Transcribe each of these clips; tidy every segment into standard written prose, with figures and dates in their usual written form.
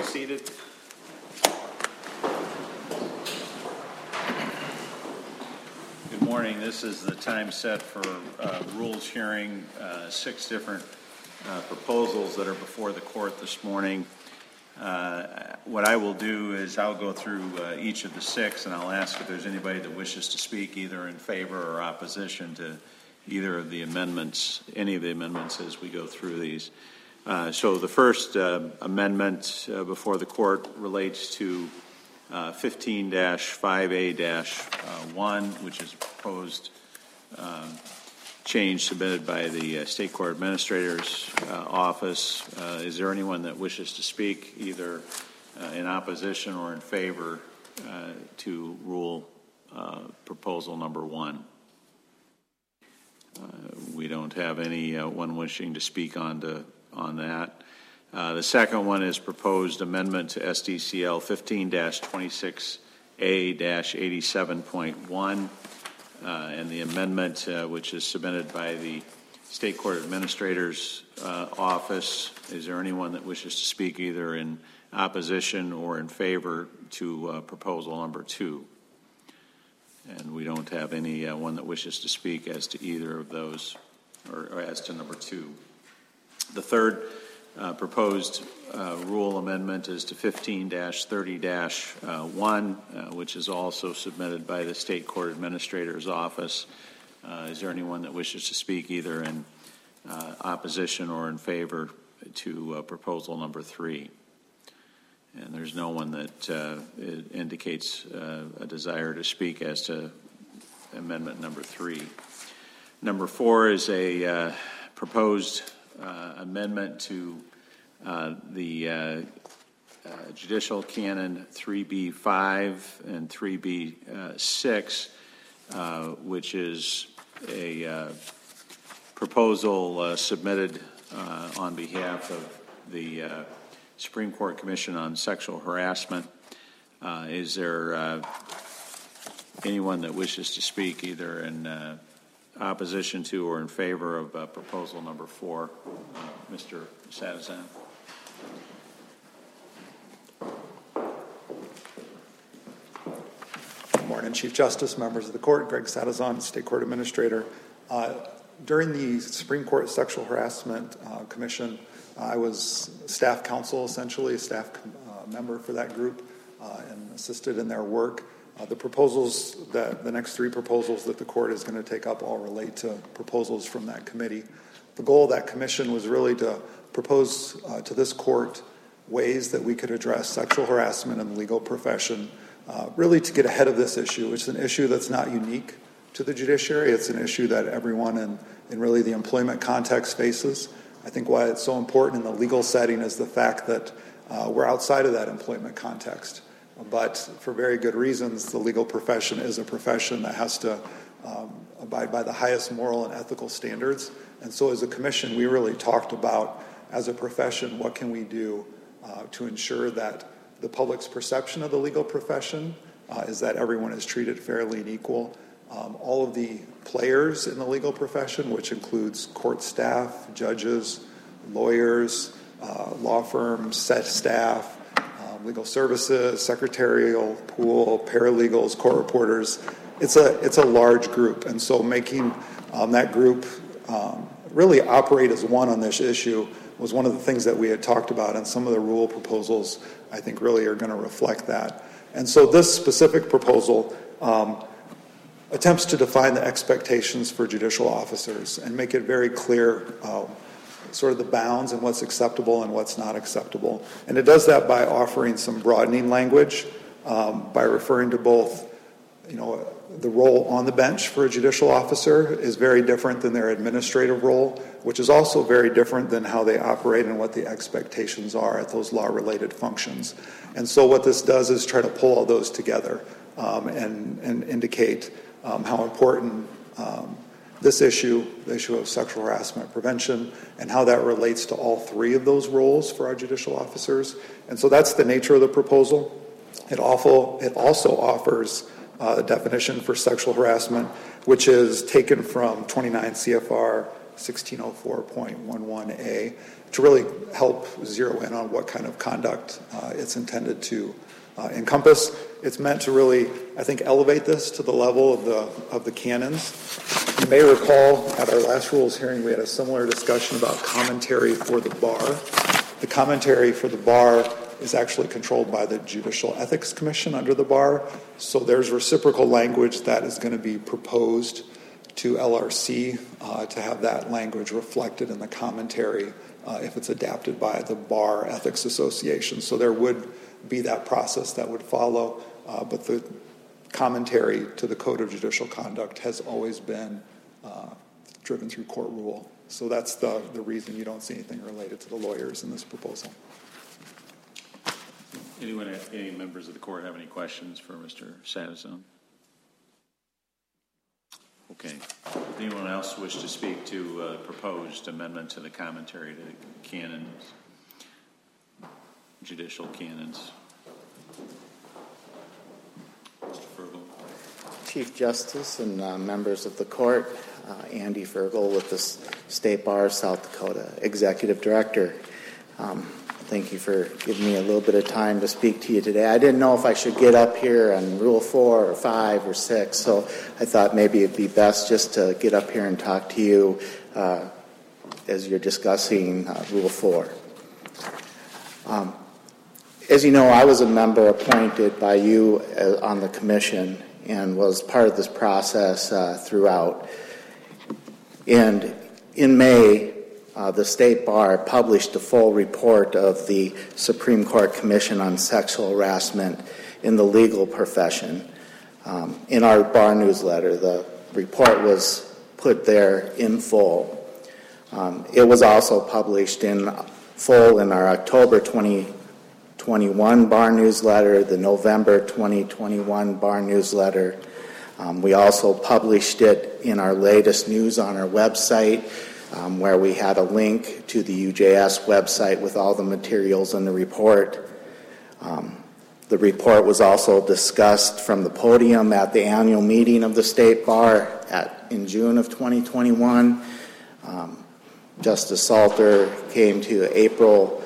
seated. Good morning. This is the time set for rules hearing. 6 different proposals that are before the court this morning. What I will do is I'll go through each of the 6, and I'll ask if there's anybody that wishes to speak either in favor or opposition to either of the amendments, any of the amendments as we go through these. So the first amendment before the court relates to 15-5A-1, which is a proposed change submitted by the State Court Administrator's Office. Is there anyone that wishes to speak either in opposition or in favor to rule proposal number 1? We don't have anyone wishing to speak on that. The second one is proposed amendment to SDCL 15-26A-87.1, and the amendment which is submitted by the State Court Administrator's Office. Is there anyone that wishes to speak either in opposition or in favor to proposal number 2? And we don't have anyone that wishes to speak as to either of those or as to number 2. The third proposed rule amendment is to 15-30-1, which is also submitted by the State Court Administrator's Office. Is there anyone that wishes to speak either in opposition or in favor to proposal number 3? And there's no one that indicates a desire to speak as to amendment number 3. Number 4 is a proposed amendment to the Judicial Canon 3B5 and 3B6, which is a proposal submitted on behalf of the Supreme Court Commission on Sexual Harassment. Is there anyone that wishes to speak either in opposition to or in favor of proposal number 4? Mr. Sadezan. Good morning, Chief Justice, members of the court. Greg Sadezan, State Court Administrator. During the Supreme Court Sexual Harassment Commission, I was staff counsel, essentially, a staff member for that group, and assisted in their work. The proposals, the next 3 proposals that the court is going to take up all relate to proposals from that committee. The goal of that commission was really to propose to this court ways that we could address sexual harassment in the legal profession, really to get ahead of this issue. It's an issue that's not unique to the judiciary. It's an issue that everyone in really the employment context faces. I think why it's so important in the legal setting is the fact that we're outside of that employment context. But for very good reasons, the legal profession is a profession that has to abide by the highest moral and ethical standards. And so as a commission, we really talked about, as a profession, what can we do to ensure that the public's perception of the legal profession is that everyone is treated fairly and equal. All of the players in the legal profession, which includes court staff, judges, lawyers, law firms, set staff, legal services, secretarial pool, paralegals, court reporters, it's a large group. And so making that group really operate as one on this issue was one of the things that we had talked about, and some of the rule proposals, I think, really are going to reflect that. And so this specific proposal attempts to define the expectations for judicial officers and make it very clear sort of the bounds and what's acceptable and what's not acceptable. And it does that by offering some broadening language, by referring to both, the role on the bench for a judicial officer is very different than their administrative role, which is also very different than how they operate and what the expectations are at those law-related functions. And so what this does is try to pull all those together and indicate how important this issue, the issue of sexual harassment prevention, and how that relates to all 3 of those roles for our judicial officers. And so that's the nature of the proposal. It also offers a definition for sexual harassment, which is taken from 29 CFR 1604.11a to really help zero in on what kind of conduct it's intended to encompass. It's meant to really, I think, elevate this to the level of the canons. You may recall at our last rules hearing we had a similar discussion about commentary for the bar. The commentary for the bar is actually controlled by the Judicial Ethics Commission under the bar. So there's reciprocal language that is going to be proposed to LRC to have that language reflected in the commentary if it's adapted by the Bar Ethics Association. So there would be that process that would follow, but the commentary to the Code of Judicial Conduct has always been driven through court rule. So that's the reason you don't see anything related to the lawyers in this proposal. Any members of the court have any questions for Mr. Satterthwaite? Okay. Anyone else wish to speak to proposed amendment to the commentary to the canons, judicial canons? Mr. Fergal. Chief Justice and members of the court, Andy Fergal with the State Bar of South Dakota, Executive Director. Thank you for giving me a little bit of time to speak to you today. I didn't know if I should get up here on Rule 4 or 5 or 6, so I thought maybe it'd be best just to get up here and talk to you as you're discussing Rule 4. As you know, I was a member appointed by you on the commission and was part of this process throughout. And in May, the State Bar published a full report of the Supreme Court Commission on Sexual Harassment in the Legal Profession. In our bar newsletter, the report was put there in full. It was also published in full in our October 2021 bar newsletter, the November 2021 bar newsletter. We also published it in our latest news on our website, where we had a link to the UJS website with all the materials in the report. The report was also discussed from the podium at the annual meeting of the State Bar in June of 2021. Justice Salter came to April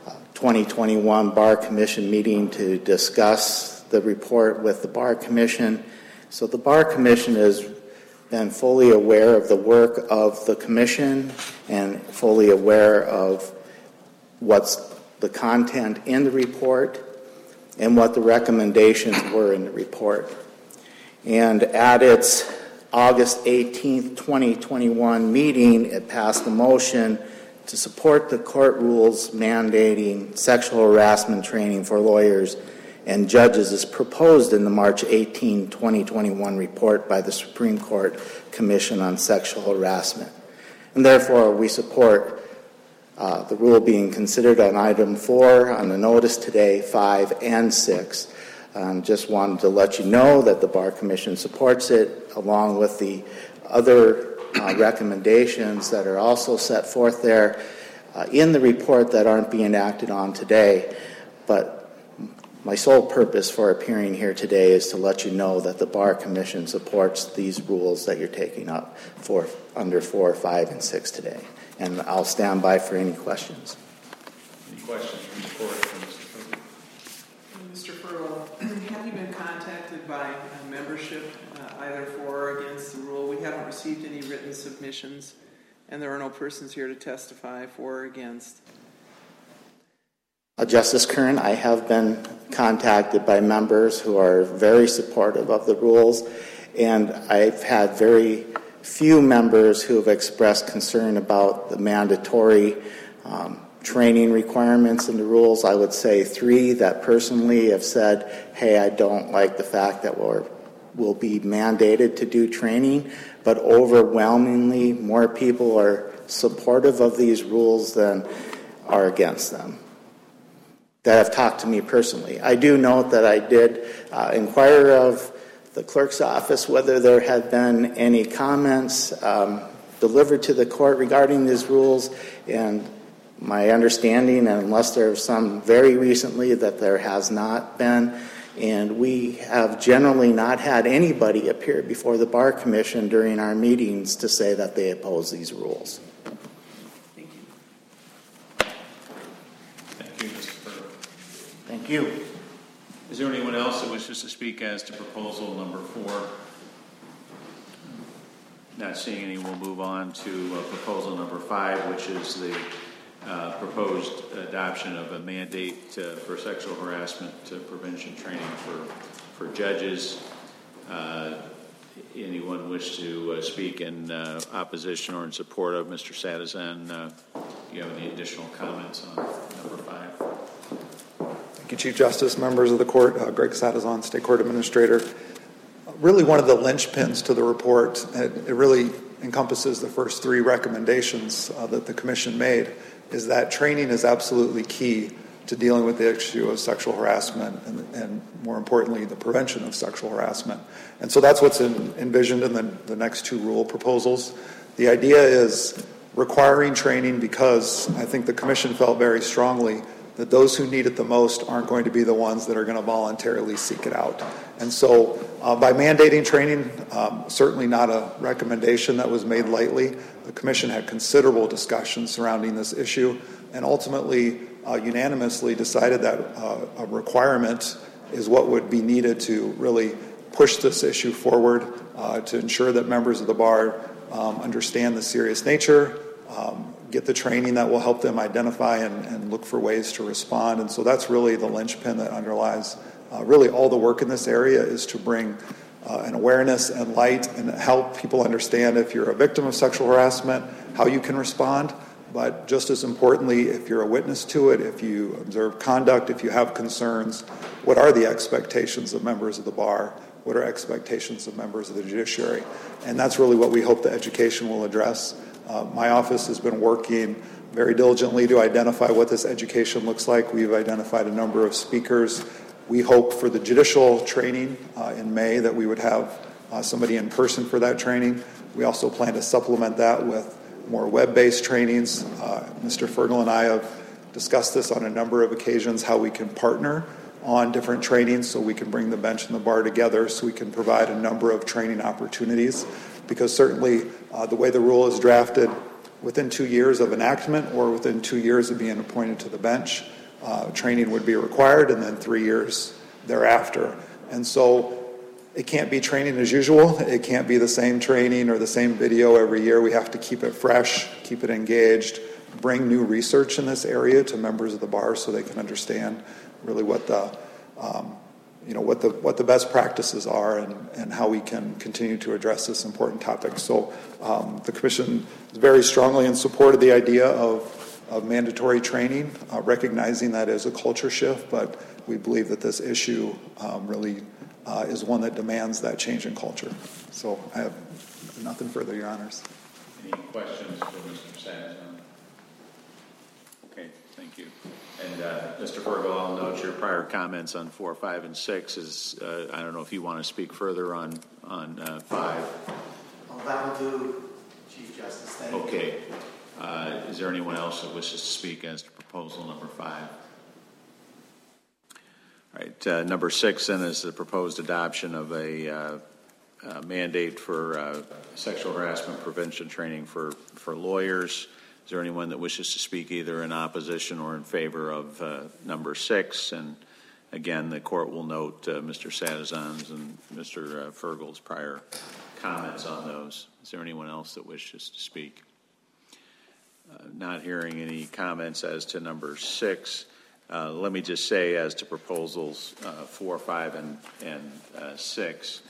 2021 Bar Commission meeting to discuss the report with the Bar Commission. So the Bar Commission has been fully aware of the work of the Commission and fully aware of what's the content in the report and what the recommendations were in the report. And at its August 18th, 2021 meeting, it passed a motion to support the court rules mandating sexual harassment training for lawyers and judges as proposed in the March 18, 2021 report by the Supreme Court Commission on Sexual Harassment. And therefore, we support the rule being considered on item 4 on the notice today, 5 and 6. Just wanted to let you know that the Bar Commission supports it, along with the other recommendations that are also set forth there in the report that aren't being acted on today. But my sole purpose for appearing here today is to let you know that the Bar Commission supports these rules that you're taking up for under 4, 5, and 6 today. And I'll stand by for any questions. Any questions from the court for Mr. Fergal? Mr. Fergal, have you been contacted by membership either for or against the rule? We haven't received any written submissions, and there are no persons here to testify for or against. Justice Kern, I have been contacted by members who are very supportive of the rules, and I've had very few members who have expressed concern about the mandatory training requirements in the rules. I would say 3 that personally have said, hey, I don't like the fact that we'll be mandated to do training, but overwhelmingly more people are supportive of these rules than are against them that have talked to me personally. I do note that I did inquire of the clerk's office whether there had been any comments delivered to the court regarding these rules, and my understanding, and unless there's some very recently, that there has not been, And we have generally not had anybody appear before the Bar Commission during our meetings to say that they oppose these rules. Thank you. Thank you, Mr. Furgo. Thank you. Is there anyone else that wishes to speak as to proposal number 4? Not seeing any, we'll move on to proposal number 5, which is the proposed adoption of a mandate for sexual harassment prevention training for judges. Anyone wish to speak in opposition or in support of Mr. Sadazan? Do you have any additional comments on number 5? Thank you, Chief Justice, members of the court. Greg Sadazan, State Court Administrator. Really one of the linchpins to the report, it really encompasses the first 3 recommendations that the Commission made, is that training is absolutely key to dealing with the issue of sexual harassment and more importantly, the prevention of sexual harassment. And so that's what's envisioned in the next 2 rule proposals. The idea is requiring training because I think the Commission felt very strongly that those who need it the most aren't going to be the ones that are going to voluntarily seek it out. And so by mandating training, certainly not a recommendation that was made lightly. The Commission had considerable discussion surrounding this issue and ultimately unanimously decided that a requirement is what would be needed to really push this issue forward to ensure that members of the bar understand the serious nature, get the training that will help them identify and look for ways to respond. And so that's really the linchpin that underlies really all the work in this area, is to bring an awareness and light and help people understand if you're a victim of sexual harassment, how you can respond. But just as importantly, if you're a witness to it, if you observe conduct, if you have concerns, what are the expectations of members of the bar? What are expectations of members of the judiciary? And that's really what we hope the education will address. My office has been working very diligently to identify what this education looks like. We've identified a number of speakers. We hope for the judicial training in May that we would have somebody in person for that training. We also plan to supplement that with more web-based trainings. Mr. Furgo and I have discussed this on a number of occasions, how we can partner on different trainings so we can bring the bench and the bar together so we can provide a number of training opportunities. Because certainly the way the rule is drafted, within 2 years of enactment or within 2 years of being appointed to the bench, training would be required, and then 3 years thereafter. And so it can't be training as usual. It can't be the same training or the same video every year. We have to keep it fresh, keep it engaged, bring new research in this area to members of the bar so they can understand really what the what the best practices are and how we can continue to address this important topic. So the Commission is very strongly in support of the idea of mandatory training, recognizing that as a culture shift, but we believe that this issue really is one that demands that change in culture. So I have nothing further, Your Honors. Any questions for Mr. Sadazan? Okay, thank you. And Mr. Furgo, I'll note your prior comments on 4, 5, and 6. I don't know if you want to speak further on 5. Well, that will do, Chief Justice. Thank you. Okay. Is there anyone else that wishes to speak as to proposal number 5? All right. Number 6 then is the proposed adoption of a mandate for sexual harassment prevention training for lawyers. Is there anyone that wishes to speak either in opposition or in favor of number 6? And again, the court will note Mr. Sadazan's and Mr. Furgo's prior comments on those. Is there anyone else that wishes to speak? Not hearing any comments as to number 6. Let me just say as to proposals 4, 5, and 6,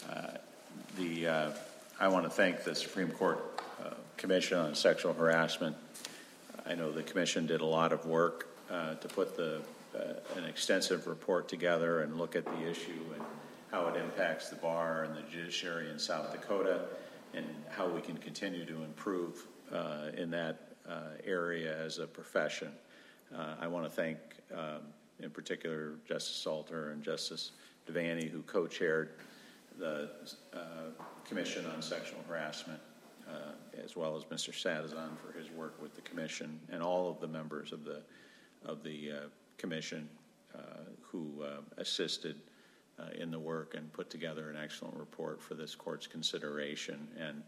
I want to thank the Supreme Court Commission on Sexual Harassment. I know the Commission did a lot of work to put an extensive report together and look at the issue and how it impacts the bar and the judiciary in South Dakota and how we can continue to improve in that area as a profession. I want to thank, in particular, Justice Salter and Justice Devaney, who co-chaired the Commission on Sexual Harassment, as well as Mr. Sadazan for his work with the Commission, and all of the members of the Commission who assisted in the work and put together an excellent report for this court's consideration. And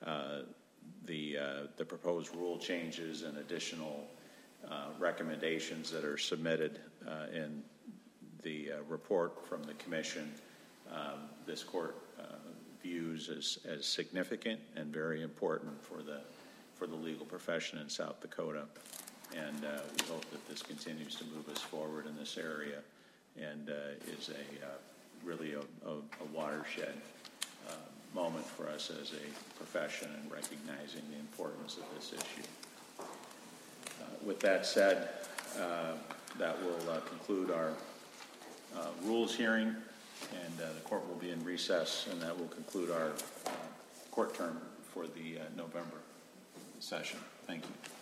the proposed rule changes and additional recommendations that are submitted in the report from the commission, this court views as significant and very important for the legal profession in South Dakota. And we hope that this continues to move us forward in this area and is really a watershed moment for us as a profession in recognizing the importance of this issue. With that said, that will conclude our rules hearing, and the court will be in recess, and that will conclude our court term for the November session. Thank you.